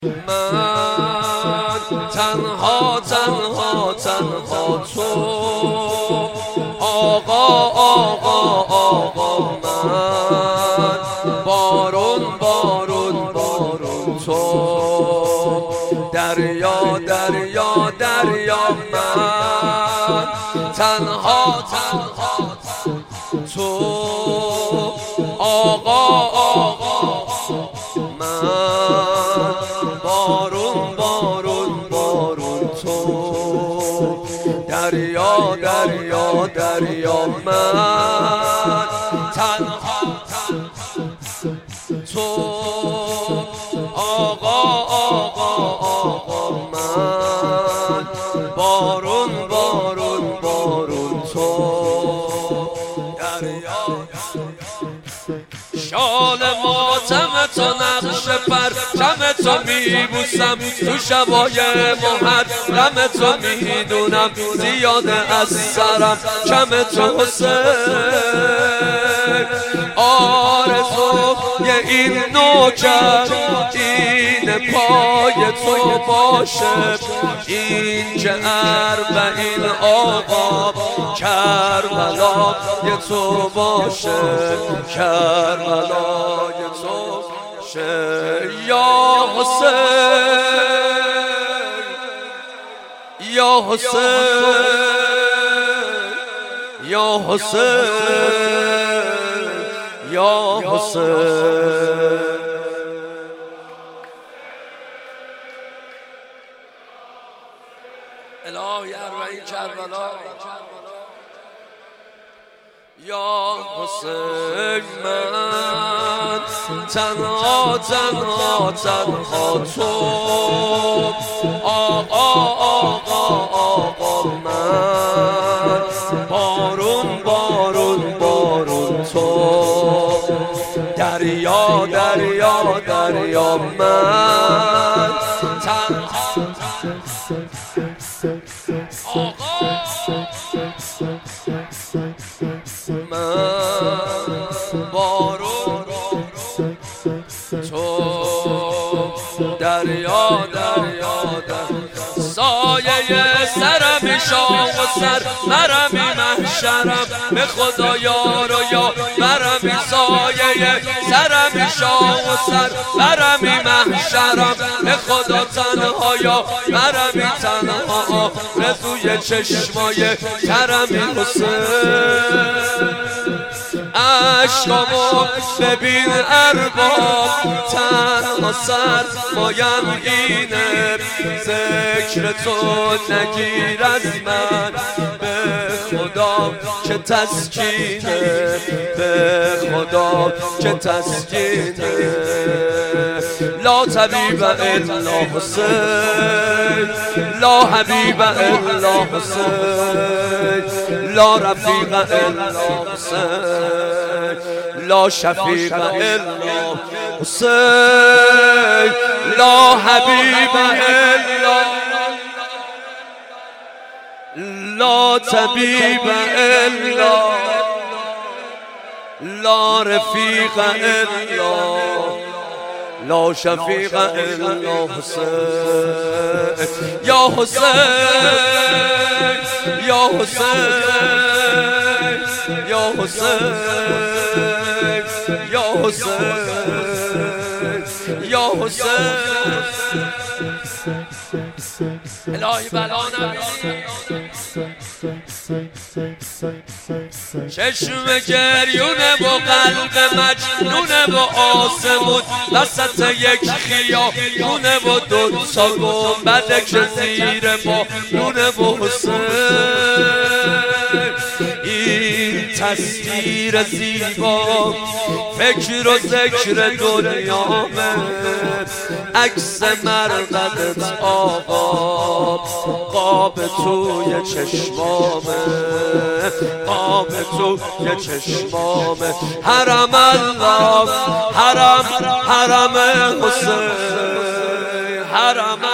من تنها تنها تنها تو آقا آقا آقا من بارون بارون بارون تو دریا دریا دریا من تنها تنها تو آقا آقا من بارون بارون بارون تو دریا دریا دریا من تنها تو آقا آقا آقا من بارون بارون بارون تو دریا شال ماتم تو نقش پرچم تو میبوسم تو شبای محرم تو میدونم زیاده از سرم کم تو حسین آرزوی این نوکر این پای تو باشه این جعر و این آقا کربلای تو باشه کربلای تو باشه یا حسین یا حسین یا حسین یا حسین الهی ارواح کربلا یا حسین من تنها تنها تنها تو آقا آقا آقا من بارون بارون بارون تو دریا دریا دریا من تنها آقا من بارون تو دریا دریا دریا سایه سرم شام و سر مرمی محشرم به خدا یار و یا مرمی سایه سرم شام و سر مرمی محشرم به خدا تنها یا مرمی تنها رزوی چشمای کرمی حسین عشقامو ببین ارباب تنها سرمایم اینه ذکر تو نگیر از من به خدا که تسکینه به خدا که تسکینه لا طبیب الا حسین لا حبیب الا حسین لا رفیق الا حسین لا شفیق الا حسین لا حبیب الا لا طبیب الا لا رفیق الا لا شفیق الا حسین یا حسین یا حسین یا حسین یا حسین یا حسین الهی بلا نبینی چشم گریونه و قلب مجنونه و آسمون وسط یک خیابونه و دوتا گنبده که زیر بارونه و حسین این تصویر زیبا فکر و ذکر دنیامه عکس مرقدت آقا قاب توی چشمامه قاب توی چشمامه حرم الله حرم حرم حسین حرم